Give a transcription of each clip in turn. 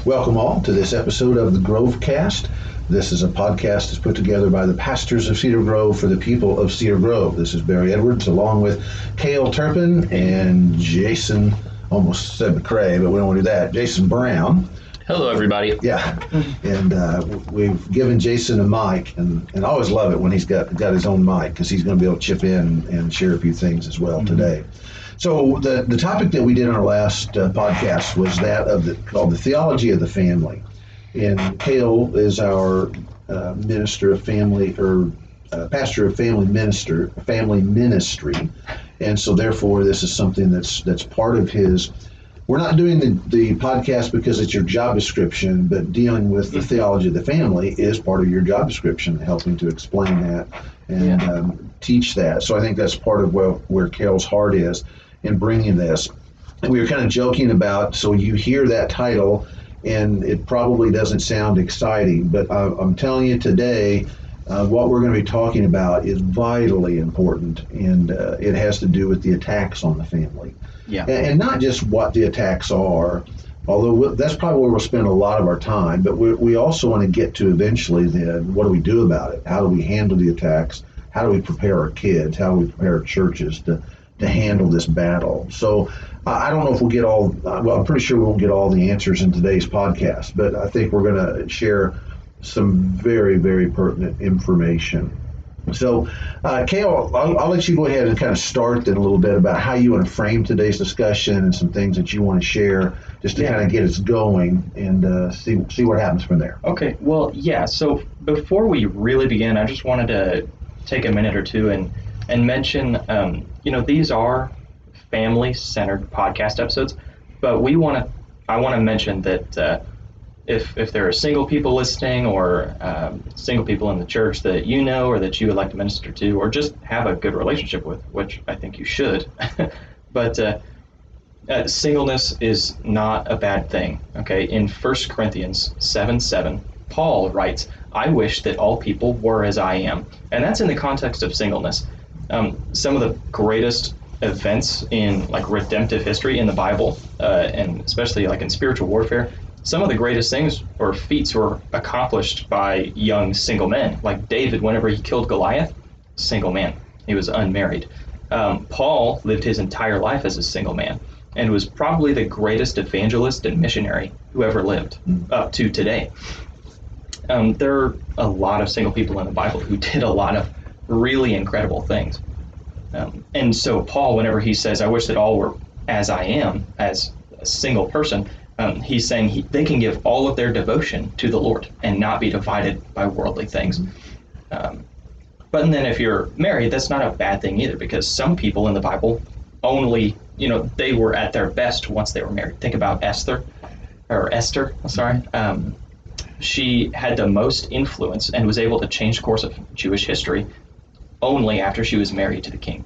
Welcome all to this episode of the Grovecast. This is a podcast that's put together by the pastors of Cedar Grove for the people of Cedar Grove. This is Barry Edwards along with Cale Turpin and Jason, almost said McCrae, but we don't want to do that, Jason Brown. Hello, everybody. Yeah, and we've given Jason a mic, and I always love it when he's got his own mic because he's going to be able to chip in and share a few things as well today. So the topic that we did on our last podcast was that called the theology of the family, and Cale is our minister of family or pastor of family ministry, and so therefore this is something that's part of his. We're not doing the podcast because it's your job description, but dealing with the theology of the family is part of your job description, helping to explain that and teach that. So I think that's part of where Cale's heart is in bringing this. And we were kind of joking about, so you hear that title, and it probably doesn't sound exciting, but I'm telling you today, what we're going to be talking about is vitally important, and it has to do with the attacks on the family. Yeah. And not just what the attacks are, although that's probably where we'll spend a lot of our time, but we also want to get to eventually then, what do we do about it? How do we handle the attacks? How do we prepare our kids? How do we prepare our churches to handle this battle? So I don't know if we'll get all, well, I'm pretty sure we won't get all the answers in today's podcast, but I think we're going to share some very, very pertinent information. So, Cale, I'll let you go ahead and kind of start then a little bit about how you want to frame today's discussion and some things that you want to share just to kind of get us going and see what happens from there. Okay, well, yeah, so before we really begin, I just wanted to take a minute or two and mention, these are family-centered podcast episodes, but I want to mention that if there are single people listening or single people in the church that you know or that you would like to minister to or just have a good relationship with, which I think you should, but singleness is not a bad thing. Okay, in 1 Corinthians 7:7, Paul writes, "I wish that all people were as I am," and that's in the context of singleness. Some of the greatest events in like redemptive history in the Bible, and especially like in spiritual warfare, some of the greatest things or feats were accomplished by young single men. Like David, whenever he killed Goliath, single man. He was unmarried. Paul lived his entire life as a single man and was probably the greatest evangelist and missionary who ever lived up to today. There are a lot of single people in the Bible who did a lot of really incredible things. And so Paul, whenever he says, "I wish that all were as I am," as a single person, he's saying they can give all of their devotion to the Lord and not be divided by worldly things. But then if you're married, that's not a bad thing either, because some people in the Bible only, they were at their best once they were married. Think about Esther. She had the most influence and was able to change the course of Jewish history only after she was married to the king.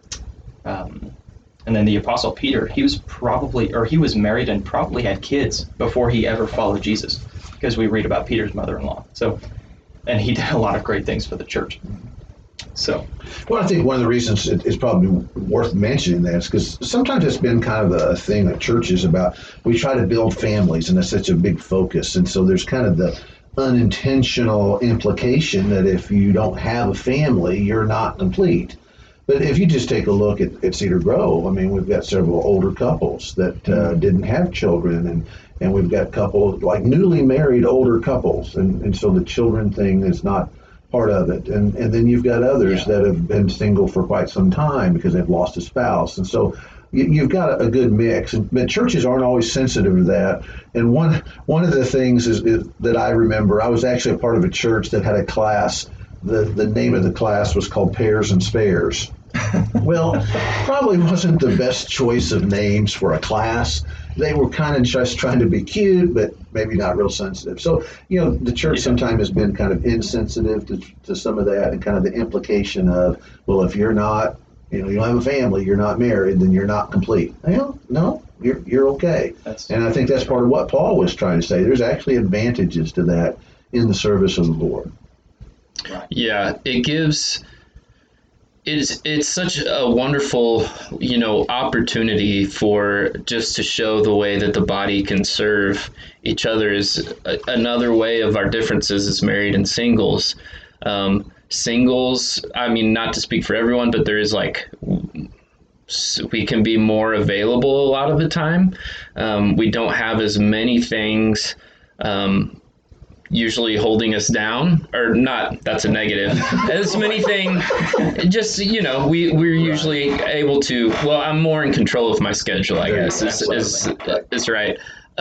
And then the Apostle Peter, he was married and probably had kids before he ever followed Jesus, because we read about Peter's mother-in-law. So, and he did a lot of great things for the church. So, well, I think one of the reasons it's probably worth mentioning that is because sometimes it's been kind of a thing at churches about we try to build families, and that's such a big focus. And so there's kind of the unintentional implication that if you don't have a family, you're not complete. But if you just take a look at Cedar Grove, I mean, we've got several older couples that didn't have children, and we've got couples, like newly married older couples, and so the children thing is not part of it. And then you've got others that have been single for quite some time because they've lost a spouse. And so you've got a good mix. But churches aren't always sensitive to that. And one of the things is that I remember, I was actually a part of a church that had a class. The name of the class was called Pairs and Spares. Well, probably wasn't the best choice of names for a class. They were kind of just trying to be cute, but maybe not real sensitive. So, the church sometimes has been kind of insensitive to some of that, and kind of the implication of, well, if you're not, you don't have a family, you're not married, then you're not complete. Well, no, you're okay. And I think that's part of what Paul was trying to say. There's actually advantages to that in the service of the Lord. Yeah, it gives it's such a wonderful, opportunity for just to show the way that the body can serve each other. Is another way of our differences as married and singles. Singles, I mean, not to speak for everyone, but there is we can be more available a lot of the time. We don't have as many things usually holding us down, or not, that's a negative. As many things, just, we're usually able to, well, I'm more in control of my schedule, I guess, is right.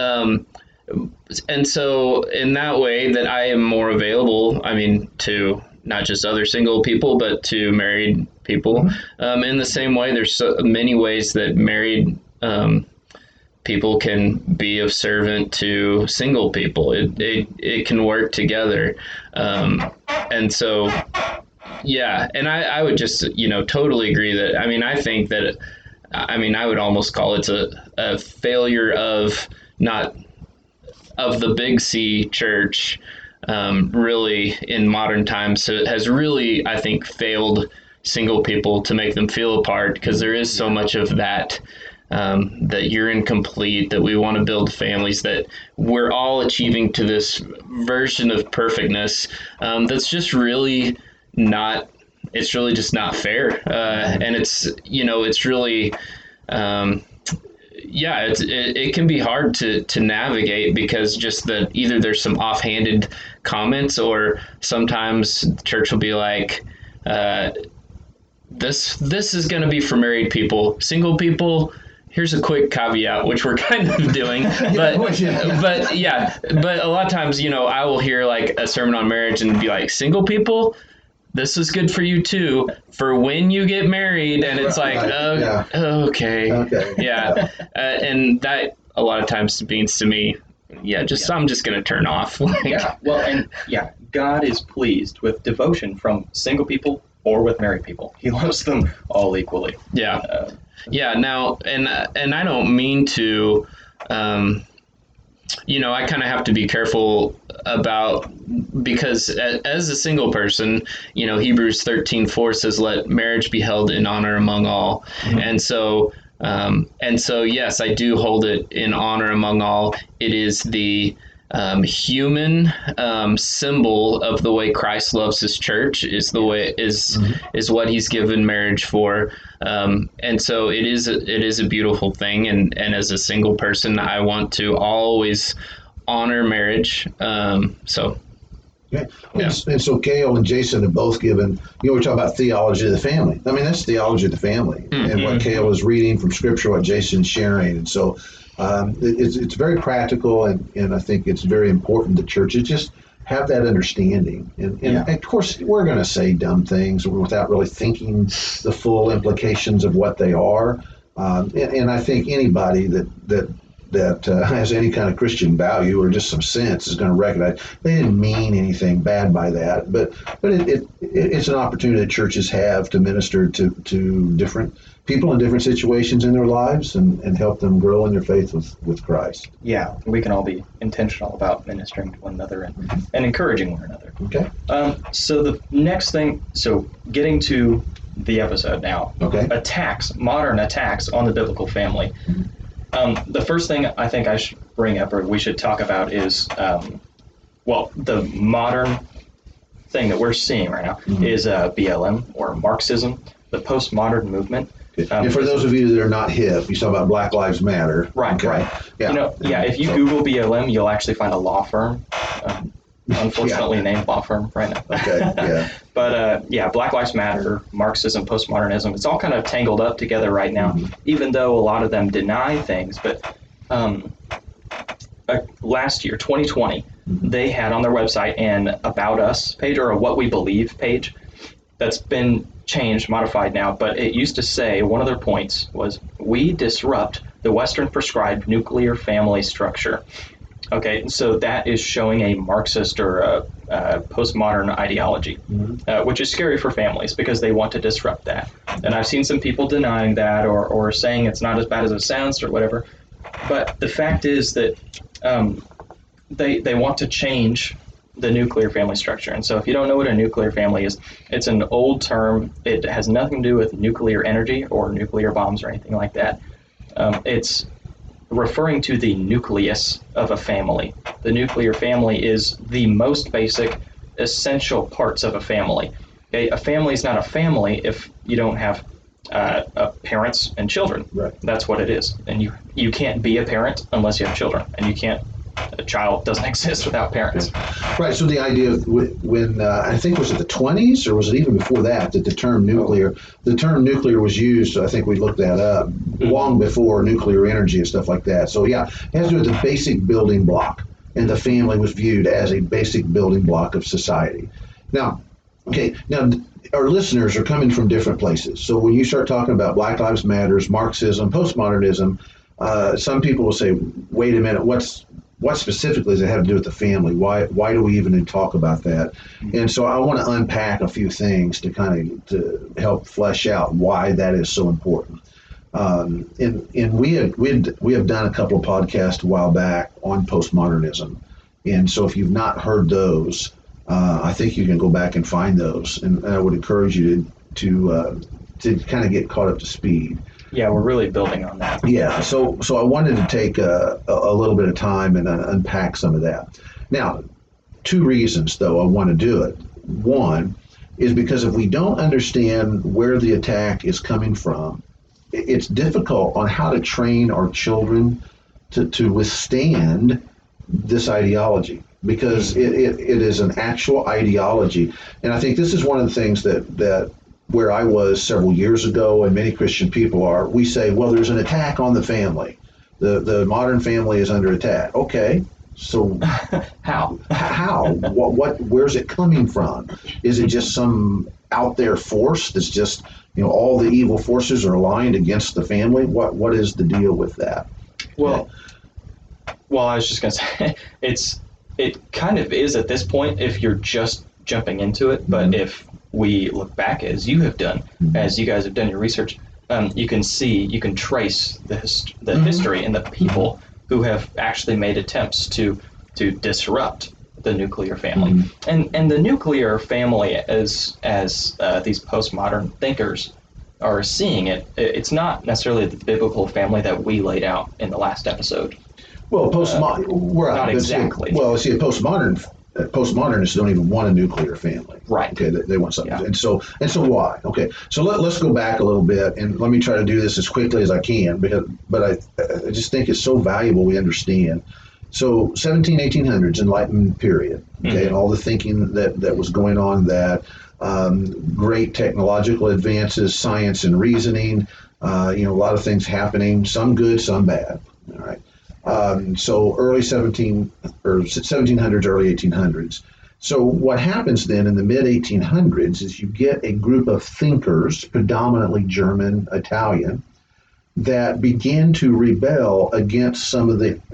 And so in that way that I am more available, I mean, to not just other single people, but to married people. In the same way, there's so many ways that married people can be of servant to single people. It can work together. And so, yeah, and I would just, totally agree that, I mean, I think that, I would almost call it a failure of the Big C church, really in modern times has really, I think, failed single people to make them feel apart, because there is so much of that, that you're incomplete, that we want to build families, that we're all achieving to this version of perfectness, that's just really not, it's really just not fair. And it's really, it can be hard to navigate, because just that either there's some offhanded comments, or sometimes church will be like, this is going to be for married people. Single people, here's a quick caveat, which we're kind of doing, but a lot of times, I will hear like a sermon on marriage and be like, single people, this is good for you too, for when you get married. And it's like, okay. Yeah. And that a lot of times means to me, I'm just going to turn off. God is pleased with devotion from single people or with married people. He loves them all equally. Yeah. Now, and I don't mean to, I kind of have to be careful about, because as a single person, Hebrews 13:4 says, let marriage be held in honor among all. And so, yes, I do hold it in honor among all. It is the human symbol of the way Christ loves his church, is what he's given marriage for. And so it is a beautiful thing. And as a single person, I want to always honor marriage. And so Cale and Jason have both given, we're talking about theology of the family. I mean, that's theology of the family. And what Cale is reading from Scripture, what Jason's sharing. And so it's very practical, and I think it's very important that churches just have that understanding. And of course, we're going to say dumb things without really thinking the full implications of what they are. And I think anybody that has any kind of Christian value or just some sense is going to recognize they didn't mean anything bad by that. But it's an opportunity that churches have to minister to different people in different situations in their lives and help them grow in their faith with Christ. Yeah, we can all be intentional about ministering to one another and encouraging one another. Okay. So the next thing, getting to the episode now. Okay. Modern attacks on the biblical family. The first thing I think I should bring up, or we should talk about, is, the modern thing that we're seeing right now is BLM, or Marxism, the postmodern movement. And for those of you that are not hip, you talk about Black Lives Matter. Right, okay. Right. Yeah. If you Google BLM, you'll actually find a law firm, unfortunately named law firm right now. Okay, yeah. But Black Lives Matter, Marxism, postmodernism, it's all kind of tangled up together right now, even though a lot of them deny things. But last year, 2020, they had on their website an About Us page, or a What We Believe page, that's been changed, modified now, but it used to say one of their points was, we disrupt the Western prescribed nuclear family structure. Okay, so that is showing a Marxist or a postmodern ideology, which is scary for families because they want to disrupt that. And I've seen some people denying that or saying it's not as bad as it sounds or whatever. But the fact is that they want to change the nuclear family structure. And so if you don't know what a nuclear family is, it's an old term. It has nothing to do with nuclear energy or nuclear bombs or anything like that. It's referring to the nucleus of a family. The nuclear family is the most basic, essential parts of a family. Okay? A family is not a family if you don't have parents and children. Right. That's what it is. And you can't be a parent unless you have children, and a child doesn't exist without parents. Right. So the idea of when I think was it the 20s or was it even before that the term nuclear was used. I think we looked that up long before nuclear energy and stuff like that. So yeah, it has to do with the basic building block, and the family was viewed as a basic building block of society. Now, our listeners are coming from different places. So when you start talking about Black Lives Matters, Marxism, postmodernism, some people will say, "Wait a minute, what specifically does it have to do with the family? Why do we even talk about that?" And so I want to unpack a few things to help flesh out why that is so important. And we have done a couple of podcasts a while back on postmodernism, and so if you've not heard those, I think you can go back and find those, and I would encourage you to kind of get caught up to speed. Yeah, we're really building on that. Yeah, so I wanted to take a little bit of time and unpack some of that. Now, two reasons, though, I want to do it. One is because if we don't understand where the attack is coming from, it's difficult on how to train our children to withstand this ideology, because it is an actual ideology. And I think this is one of the things that where I was several years ago, and many Christian people are, we say, well, there's an attack on the family. The modern family is under attack. Okay, so How? Where's it coming from? Is it just some out there force that's just, all the evil forces are aligned against the family? What is the deal with that? Well, I was just going to say, it kind of is at this point if you're just jumping into it, but if we look back, as you have done, as you guys have done your research, you can trace the history and the people who have actually made attempts to disrupt the nuclear family. And the nuclear family, as these postmodern thinkers are seeing it, it's not necessarily the biblical family that we laid out in the last episode. Well, not exactly. Well, see, postmodernists don't even want a nuclear family. Right. Okay, they want something. Yeah. And so why? Okay, so let's go back a little bit, and let me try to do this as quickly as I can, but I just think it's so valuable we understand. So 1800s Enlightenment period, okay, and all the thinking that was going on, that great technological advances, science and reasoning, a lot of things happening, some good, some bad. All right. So early 1700s, early 1800s. So what happens then in the mid 1800s is you get a group of thinkers, predominantly German, Italian, that begin to rebel against some of the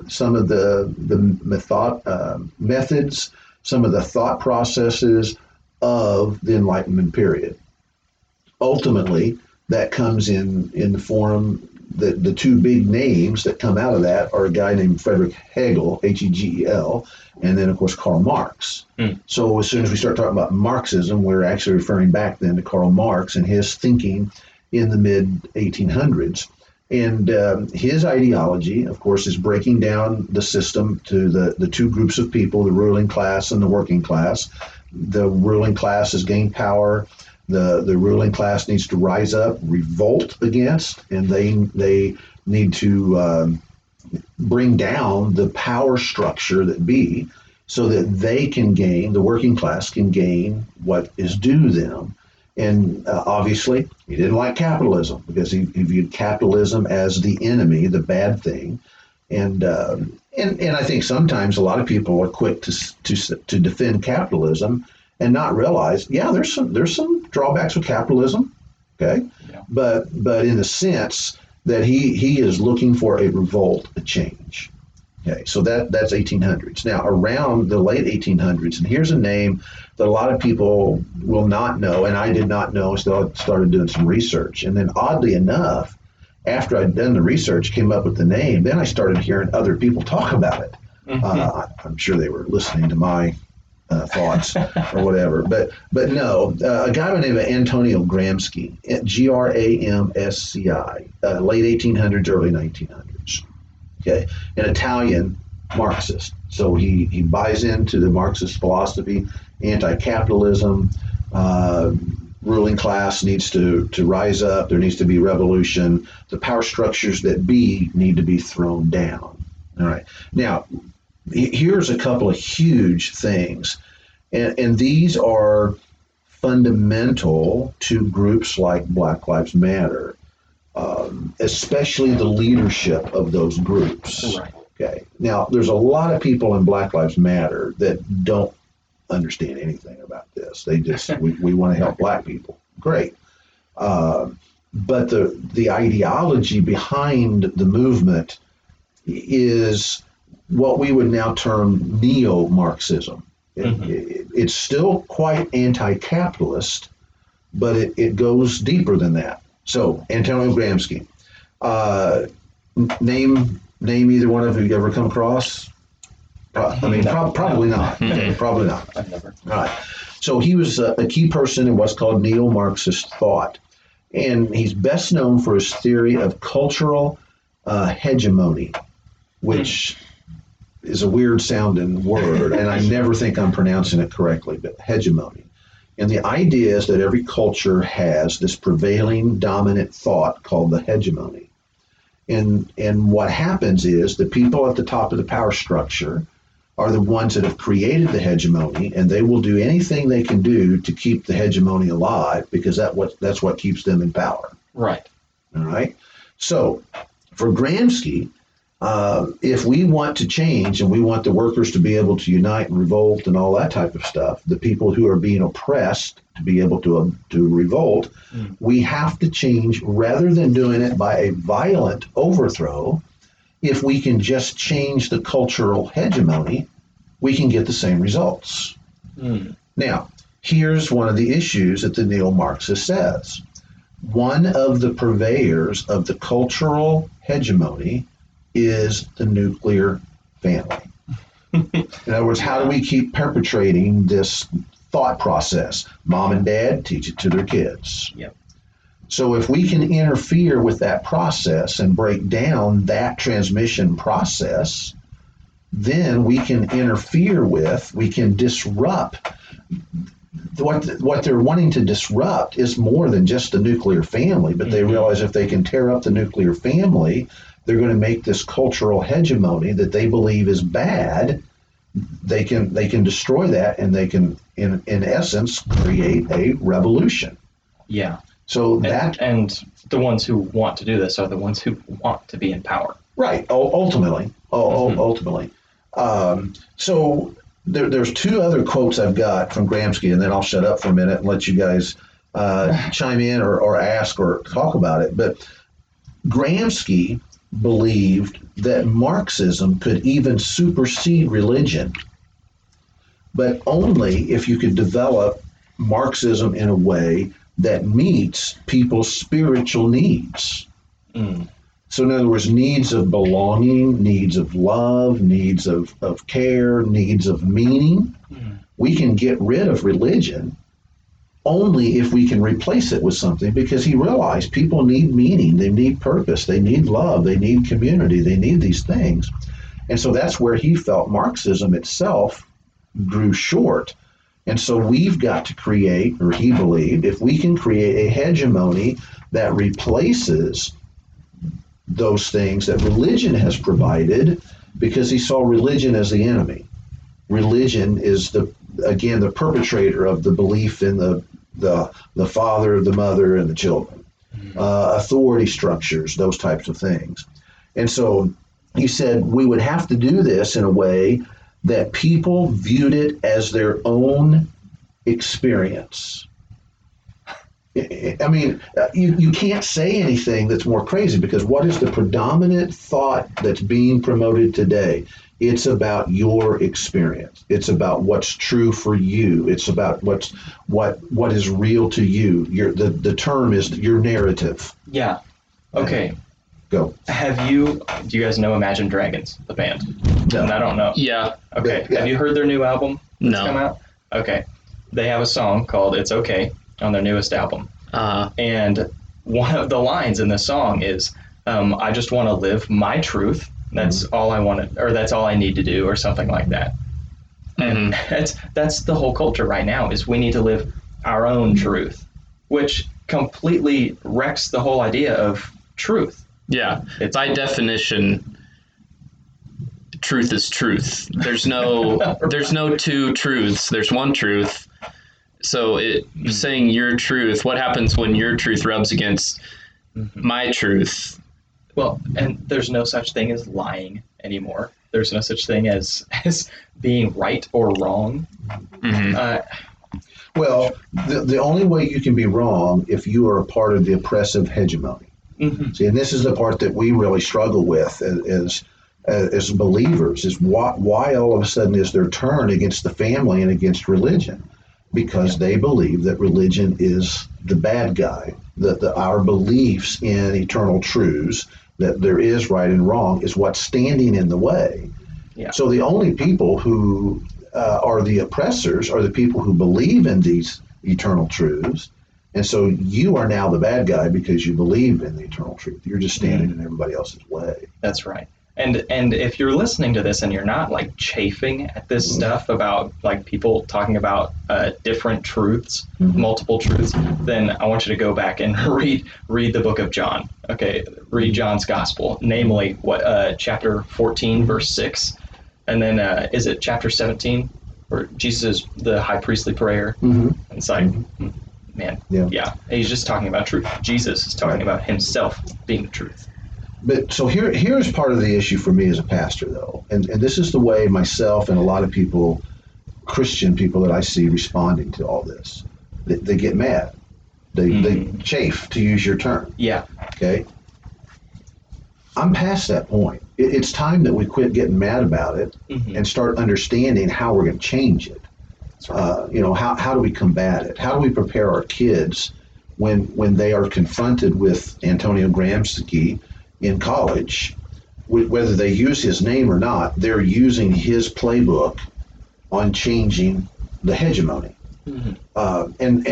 methods, some of the thought processes of the Enlightenment period. Ultimately, that comes in the form. The two big names that come out of that are a guy named Friedrich Hegel, Hegel, and then, of course, Karl Marx. So as soon as we start talking about Marxism, we're actually referring back then to Karl Marx and his thinking in the mid-1800s. And his ideology, of course, is breaking down the system to the two groups of people, the ruling class and the working class. The ruling class has gained power. The ruling class needs to rise up, revolt against, and they need to bring down the power structure that be, so that the working class can gain what is due them. And obviously, he didn't like capitalism, because he viewed capitalism as the enemy, the bad thing. And I think sometimes a lot of people are quick to defend capitalism and not realize, there's some drawbacks with capitalism, okay, but in the sense that he is looking for a revolt, a change, okay. So that's 1800s. Now around the late 1800s, and here's a name that a lot of people will not know, and I did not know until I started doing some research, and then oddly enough, after I'd done the research, came up with the name, then I started hearing other people talk about it. I'm sure they were listening to my thoughts or whatever. But no, a guy by the name of Antonio Gramsci, Gramsci, late 1800s, early 1900s. Okay, an Italian Marxist. So he buys into the Marxist philosophy, anti-capitalism. Ruling class needs to rise up. There needs to be revolution. The power structures that be need to be thrown down. All right. Now, here's a couple of huge things, and these are fundamental to groups like Black Lives Matter, especially the leadership of those groups. Right. Okay. Now, there's a lot of people in Black Lives Matter that don't understand anything about this. They just we want to help Black people. Great. But the ideology behind the movement is what we would now term neo-Marxism. It's still quite anti-capitalist, but it goes deeper than that. So, Antonio Gramsci. Name either one of you ever come across? Probably not. Okay, probably not. I've never. All right. So he was a key person in what's called neo-Marxist thought. And he's best known for his theory of cultural hegemony, which is a weird sounding word, and I never think I'm pronouncing it correctly, but hegemony. And the idea is that every culture has this prevailing dominant thought called the hegemony. And what happens is the people at the top of the power structure are the ones that have created the hegemony, and they will do anything they can do to keep the hegemony alive because that's what keeps them in power. Right. All right. So for Gramsci, if we want to change and we want the workers to be able to unite and revolt and all that type of stuff, the people who are being oppressed to be able to revolt, we have to change rather than doing it by a violent overthrow. If we can just change the cultural hegemony, we can get the same results. Now, here's one of the issues that the neo-Marxist says. One of the purveyors of the cultural hegemony is the nuclear family. In other words, how do we keep perpetrating this thought process? Mom and dad teach it to their kids. Yep. So if we can interfere with that process and break down that transmission process, then we can we can disrupt. What they're wanting to disrupt is more than just the nuclear family, but they realize if they can tear up the nuclear family, they're going to make this cultural hegemony that they believe is bad. They can destroy that, and they can, in essence, create a revolution. Yeah. So and the ones who want to do this are the ones who want to be in power. Right. Ultimately. Ultimately. So there's two other quotes I've got from Gramsci, and then I'll shut up for a minute and let you guys chime in or ask or talk about it. But Gramsci believed that Marxism could even supersede religion, but only if you could develop Marxism in a way that meets people's spiritual needs. So in other words, needs of belonging, needs of love, needs of care, needs of meaning. We can get rid of religion only if we can replace it with something, because he realized people need meaning, they need purpose, they need love, they need community, they need these things. And so that's where he felt Marxism itself grew short. And so we've got to create, or he believed, if we can create a hegemony that replaces those things that religion has provided, because he saw religion as the enemy. Religion is the perpetrator of the belief in the father, the mother, and the children. Authority structures, those types of things. And so he said we would have to do this in a way that people viewed it as their own experience. I mean, you can't say anything that's more crazy, because what is the predominant thought that's being promoted today? It's about your experience. It's about what's true for you. It's about what is real to you. The term is your narrative. Yeah. Okay. Go. Do you guys know Imagine Dragons, the band? No. I don't know. Yeah. Okay. Yeah. Have you heard their new album that's No. come out? Okay. They have a song called It's Okay on their newest album. And one of the lines in the song is, I just want to live my truth. That's all I want to, or that's all I need to do, or something like that. And that's the whole culture right now, is we need to live our own truth, which completely wrecks the whole idea of truth. Yeah. By definition, truth is truth. There's no there's no two truths. There's one truth. So saying your truth, what happens when your truth rubs against my truth? Well, and there's no such thing as lying anymore. There's no such thing as being right or wrong. Well, the only way you can be wrong if you are a part of the oppressive hegemony. See, and this is the part that we really struggle with as believers, is why all of a sudden is their turn against the family and against religion? Because they believe that religion is the bad guy, that our beliefs in eternal truths, that there is right and wrong, is what's standing in the way. Yeah. So the only people who are the oppressors are the people who believe in these eternal truths. And so you are now the bad guy because you believe in the eternal truth. You're just standing in everybody else's way. That's right. And if you're listening to this and you're not like chafing at this stuff about like people talking about different truths, multiple truths, then I want you to go back and read the book of John. Okay, read John's gospel, namely what chapter 14, verse 6, and then is it chapter 17, where Jesus' the high priestly prayer? And it's like, man, yeah, he's just talking about truth. Jesus is talking about himself being the truth. But so here's part of the issue for me as a pastor, though, and this is the way myself and a lot of people, Christian people that I see responding to all this. They get mad. They chafe, to use your term. Yeah. Okay. I'm past that point. It's time that we quit getting mad about it and start understanding how we're going to change it. How do we combat it? How do we prepare our kids when they are confronted with Antonio Gramsci in college, whether they use his name or not, they're using his playbook on changing the hegemony. But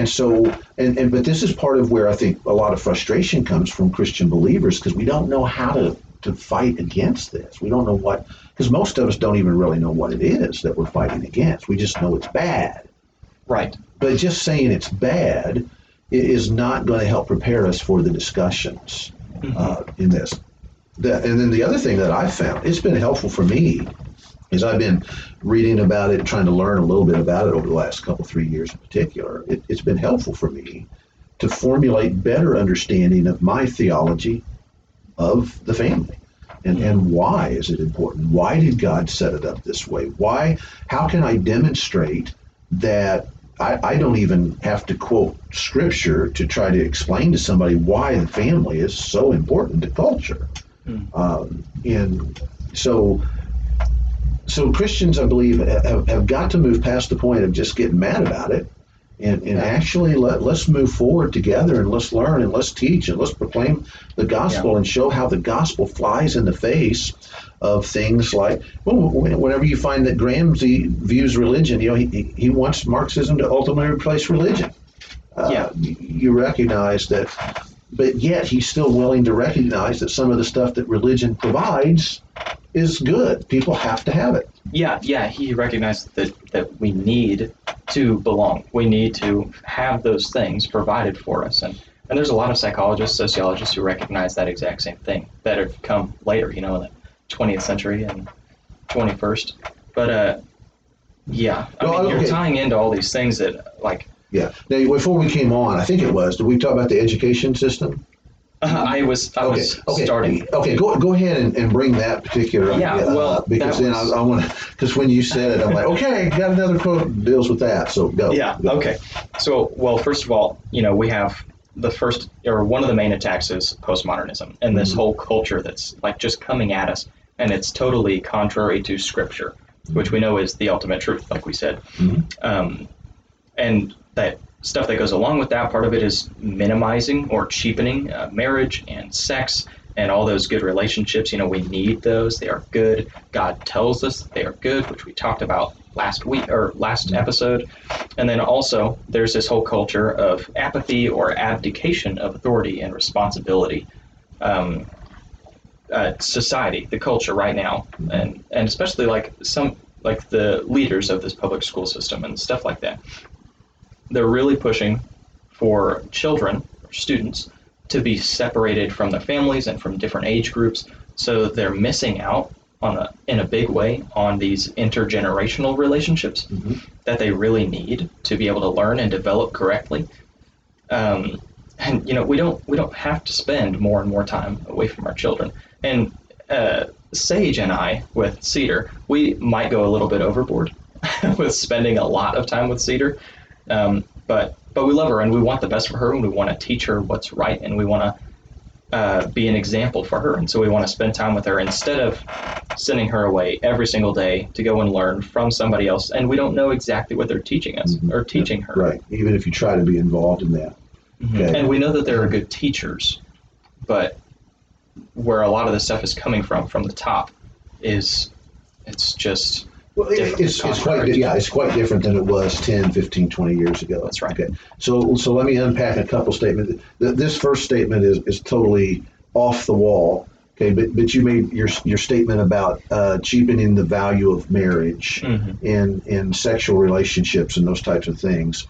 this is part of where I think a lot of frustration comes from Christian believers, because we don't know how to fight against this. We don't know because most of us don't even really know what it is that we're fighting against. We just know it's bad. Right. But just saying it's bad is not going to help prepare us for the discussions in this. And then the other thing that I've found, it's been helpful for me, is I've been reading about it, trying to learn a little bit about it over the last 3 years in particular. It's been helpful for me to formulate better understanding of my theology of the family. And why is it important? Why did God set it up this way? How can I demonstrate that I don't even have to quote scripture to try to explain to somebody why the family is so important to culture? And so Christians, I believe, have got to move past the point of just getting mad about it, and actually let's move forward together, and let's learn, and let's teach, and let's proclaim the gospel and show how the gospel flies in the face of things like, whenever you find that Gramsci views religion, he wants Marxism to ultimately replace religion. You recognize that, but yet he's still willing to recognize that some of the stuff that religion provides is good. People have to have it. Yeah, he recognized that we need to belong. We need to have those things provided for us. And there's a lot of psychologists, sociologists who recognize that exact same thing that have come later, in the 20th century and 21st. But, you're tying into all these things that, like... Yeah. Now, before we came on, I think it was, did we talk about the education system? I was starting. Okay, go ahead and bring that particular idea up, because then I want to, because when you said it, I'm like, okay, got another quote that deals with that, so go. Yeah, go. Okay. So, well, first of all, we have the first, or one of the main attacks is postmodernism, and this whole culture that's like just coming at us, and it's totally contrary to scripture, which we know is the ultimate truth, like we said. And that stuff that goes along with that, part of it is minimizing or cheapening marriage and sex and all those good relationships. We need those. They are good. God tells us that they are good, which we talked about last episode. And then also there's this whole culture of apathy or abdication of authority and responsibility. Society, the culture right now, and especially like the leaders of this public school system and stuff like that, they're really pushing for children or students to be separated from their families and from different age groups, so they're missing out in a big way on these intergenerational relationships that they really need to be able to learn and develop correctly. And we don't have to spend more and more time away from our children. And Sage and I with Cedar, we might go a little bit overboard with spending a lot of time with Cedar, but we love her and we want the best for her, and we want to teach her what's right, and we want to be an example for her. And so we want to spend time with her instead of sending her away every single day to go and learn from somebody else, and we don't know exactly what they're teaching us or teaching her. Right, even if you try to be involved in that. Okay. And we know that there are good teachers, but where a lot of this stuff is coming from the top, it's just well, it's quite different than it was 10, 15, 20 years ago. That's right. Okay. So let me unpack a couple statements. This first statement is totally off the wall. Okay, but you made your statement about cheapening the value of marriage in sexual relationships and those types of things.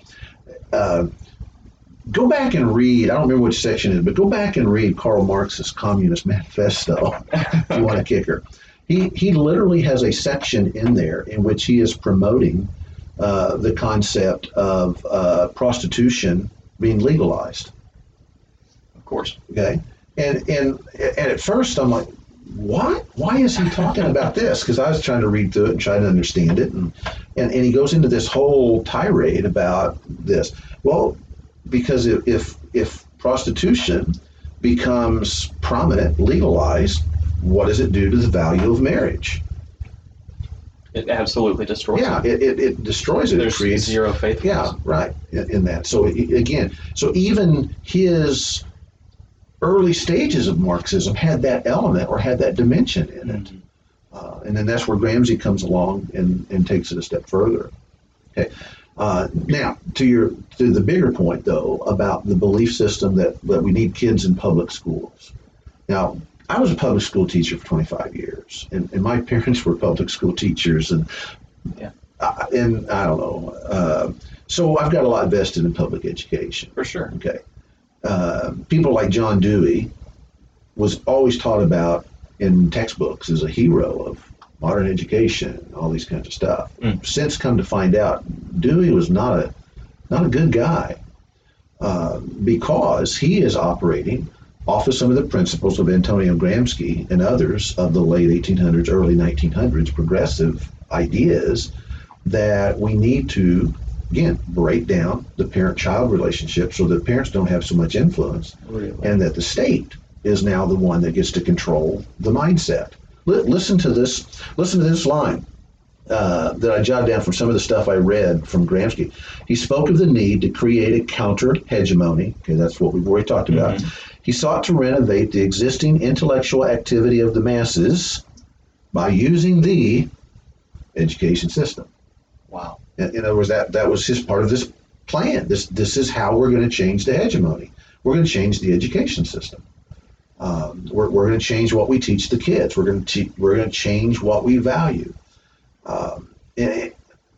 Go back and read, I don't remember which section it is, but go back and read Karl Marx's Communist Manifesto if you want a kicker. He literally has a section in there in which he is promoting the concept of prostitution being legalized. Of course. Okay. And at first I'm like, what? Why is he talking about this? Because I was trying to read through it and try to understand it. And he goes into this whole tirade about this. Well, because if prostitution becomes prominent, legalized, what does it do to the value of marriage? It absolutely destroys it. It destroys it. There's zero faithfulness. Yeah, right, in that. So even his early stages of Marxism had that element or had that dimension in it. And then that's where Gramsci comes along and takes it a step further. Okay. Now, to the bigger point, though, about the belief system that we need kids in public schools. Now, I was a public school teacher for 25 years, and my parents were public school teachers, and I don't know. So I've got a lot vested in public education. For sure. Okay. People like John Dewey was always taught about in textbooks as a hero of modern education, all these kinds of stuff. Since come to find out, Dewey was not a good guy because he is operating off of some of the principles of Antonio Gramsci and others of the late 1800s, early 1900s, progressive ideas that we need to, again, break down the parent-child relationship so that parents don't have so much influence, and that the state is now the one that gets to control the mindset. Listen to this line that I jotted down from some of the stuff I read from Gramsci. He spoke of the need to create a counter-hegemony. Okay, that's what we've already talked about. He sought to renovate the existing intellectual activity of the masses by using the education system. Wow. In other words, that was his part of this plan. This is how we're going to change the hegemony. We're going to change the education system. We're going to change what we teach the kids. We're going to change what we value. There's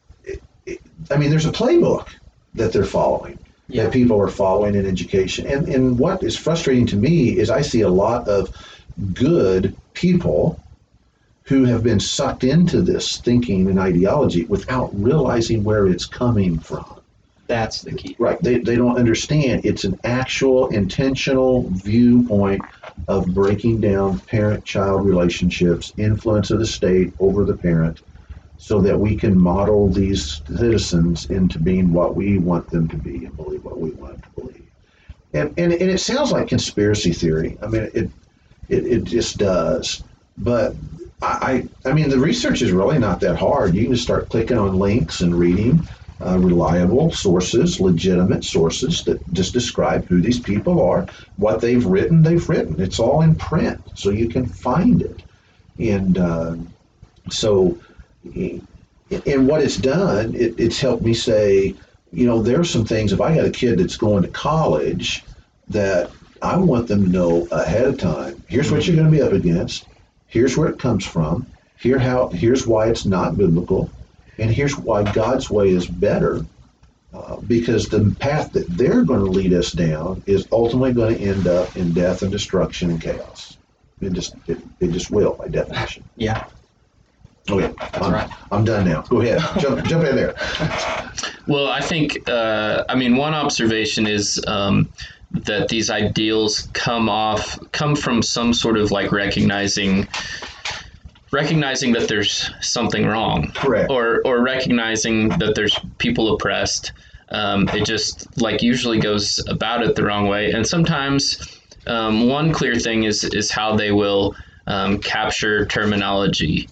a playbook that they're following, that people are following in education. And what is frustrating to me is I see a lot of good people who have been sucked into this thinking and ideology without realizing where it's coming from. That's the key. Right. They don't understand. It's an actual intentional viewpoint of breaking down parent-child relationships, influence of the state over the parent, so that we can model these citizens into being what we want them to be and believe what we want them to believe. And it sounds like conspiracy theory. I mean, it just does. But I mean, the research is really not that hard. You can just start clicking on links and reading reliable sources, legitimate sources that just describe who these people are, what they've written. It's all in print, so you can find it. And so And what it's done, it's helped me say, there's some things, if I got a kid that's going to college, that I want them to know ahead of time, here's what you're going to be up against, here's where it comes from, here's why it's not biblical, and here's why God's way is better, because the path that they're going to lead us down is ultimately going to end up in death and destruction and chaos. It just will, by definition. Yeah. Okay, That's right. I'm done now. Go ahead. Jump in there. Well, I think, one observation is that these ideals come from some sort of like recognizing that there's something wrong. Correct. Or recognizing that there's people oppressed. It just like usually goes about it the wrong way. And sometimes one clear thing is how they will capture terminology.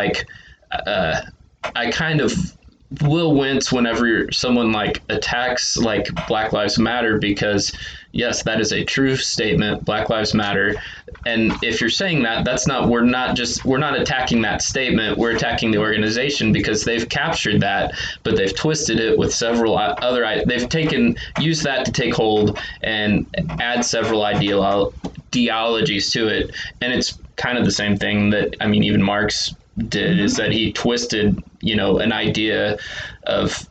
I kind of will wince whenever someone like attacks like Black Lives Matter, because yes, that is a true statement. Black Lives Matter. And if you're saying that, we're not attacking that statement. We're attacking the organization because they've captured that, but they've twisted it with several other, they've used that to take hold and add several ideologies to it. And it's kind of the same thing that, even Marx did, is that he twisted, an idea of,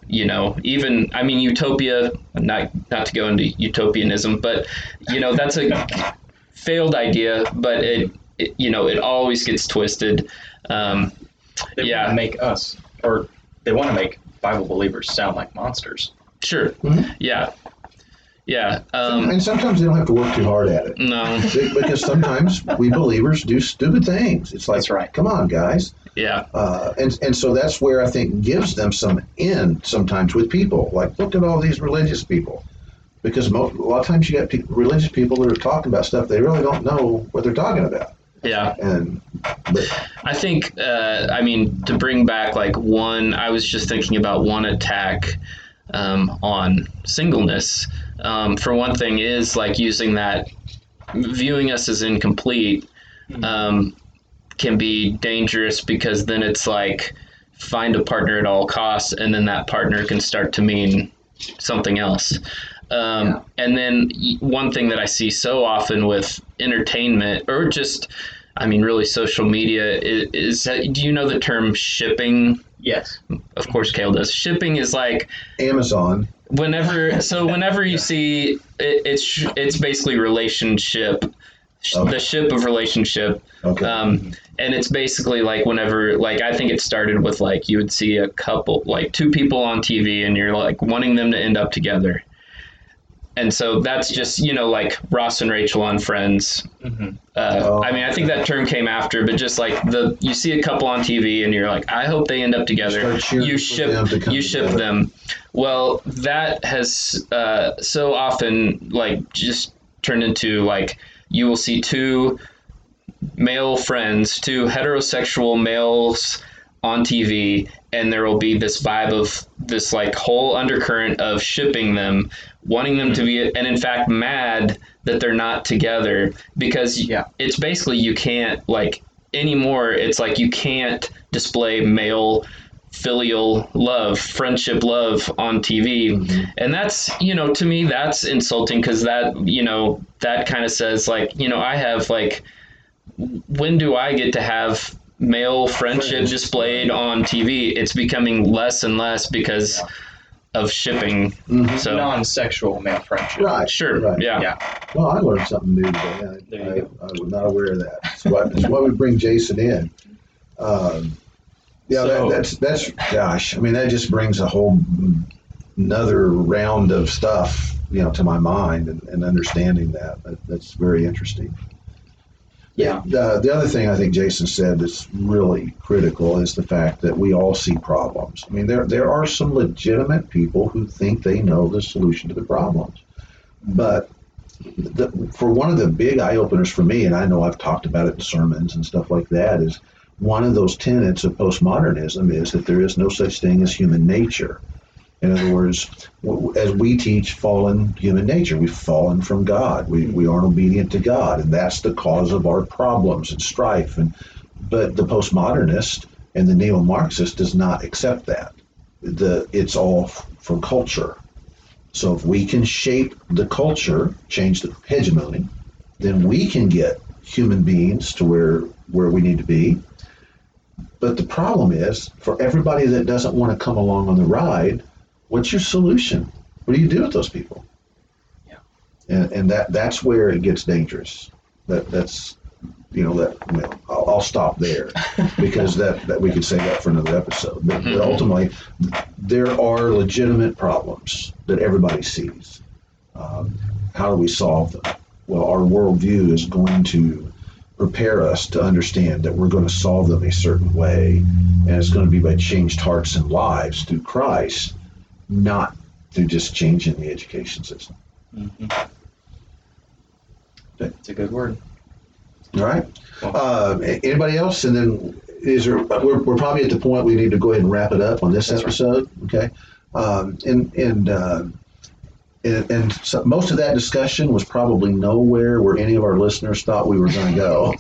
utopia, not to go into utopianism, but, that's a failed idea, but it always gets twisted. They want to make us, or they want to make Bible believers sound like monsters. Sure. Mm-hmm. Yeah. Yeah. And sometimes they don't have to work too hard at it. No. Because sometimes we believers do stupid things. It's like, that's right. Come on, guys. Yeah. And so that's where I think gives them some end sometimes with people. Like, look at all these religious people. Because a lot of times you got religious people that are talking about stuff they really don't know what they're talking about. Yeah. But I think, to bring back I was just thinking about one attack on singleness. For one thing is using that, viewing us as incomplete, can be dangerous, because then it's find a partner at all costs, and then that partner can start to mean something else. And then one thing that I see so often with entertainment, or just, really social media, is that, do you know the term shipping? Yes. Of course, Cale does. Shipping is like Amazon. Whenever you see it's basically relationship, okay. The ship of relationship. Okay. And it's basically whenever, I think it started with you would see a couple, two people on TV, and you're wanting them to end up together. And so that's just, Ross and Rachel on Friends. Mm-hmm. I think that term came after, but just you see a couple on TV and you're I hope they end up together. You ship them. Well, that has so often just turned into you will see two male friends, two heterosexual males on TV, and there will be this vibe of this whole undercurrent of shipping them, wanting them to be, and in fact mad that they're not together, because it's basically, you can't anymore, it's you can't display male filial love, friendship love on TV. Mm-hmm. And that's, to me, that's insulting, because that, that kind of says I have when do I get to have male friendship displayed on TV? It's becoming less and less because of shipping. Mm-hmm. So non-sexual male friendship. Right. Sure. Right. Yeah. Well, I learned something new today. I was not aware of that. That's why we bring Jason in. That's gosh. That just brings a whole another round of stuff, to my mind, and understanding that. That's very interesting. Yeah. The other thing I think Jason said that's really critical is the fact that we all see problems. There are some legitimate people who think they know the solution to the problems. But for one of the big eye-openers for me, and I know I've talked about it in sermons and stuff like that, is one of those tenets of postmodernism is that there is no such thing as human nature. In other words, as we teach fallen human nature, we've fallen from God. We aren't obedient to God, and that's the cause of our problems and strife. But the postmodernist And the neo-Marxist does not accept that. It's all from culture. So if we can shape the culture, change the hegemony, then we can get human beings to where we need to be. But the problem is, for everybody that doesn't want to come along on the ride, what's your solution? What do you do with those people? Yeah. And that's where it gets dangerous. I'll stop there because that we could say that for another episode. But ultimately, there are legitimate problems that everybody sees. How do we solve them? Well, our worldview is going to prepare us to understand that we're going to solve them a certain way, and it's going to be by changed hearts and lives through Christ, not through just changing the education system. Mm-hmm. That's a good word. All right. Anybody else? And then we're probably at the point we need to go ahead and wrap it up on this episode. Right. Okay. And so most of that discussion was probably nowhere where any of our listeners thought we were going to go.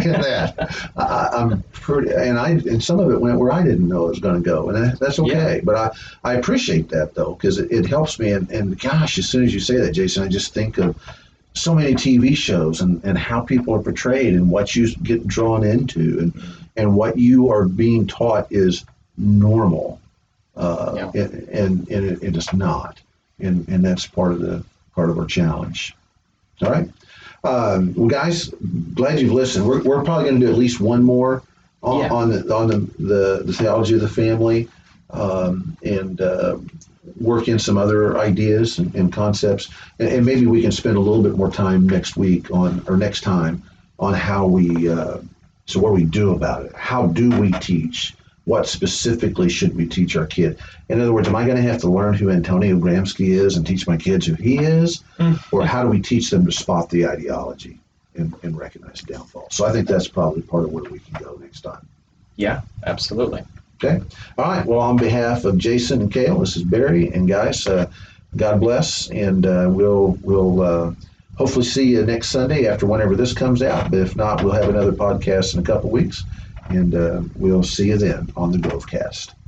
I'm pretty, and some of it went where I didn't know it was going to go, and that's okay. Yeah. But I appreciate that though, because it helps me. And gosh, as soon as you say that, Jason, I just think of so many TV shows and how people are portrayed and what you get drawn into and what you are being taught is normal, and it is not. And that's part of our challenge. All right, well, guys, glad you've listened. We're probably going to do at least one more on the theology of the family, and work in some other ideas and concepts, and maybe we can spend a little bit more time next time on how we so what do we do about it? How do we teach? What specifically should we teach our kid? In other words, am I going to have to learn who Antonio Gramsci is and teach my kids who he is? Or how do we teach them to spot the ideology and recognize downfall? So I think that's probably part of where we can go next time. Yeah, absolutely. Okay. All right. Well, on behalf of Jason and Cale, this is Barry. And guys, God bless. And we'll hopefully see you next Sunday after whenever this comes out. But if not, we'll have another podcast in a couple weeks. And we'll see you then on the Grovecast.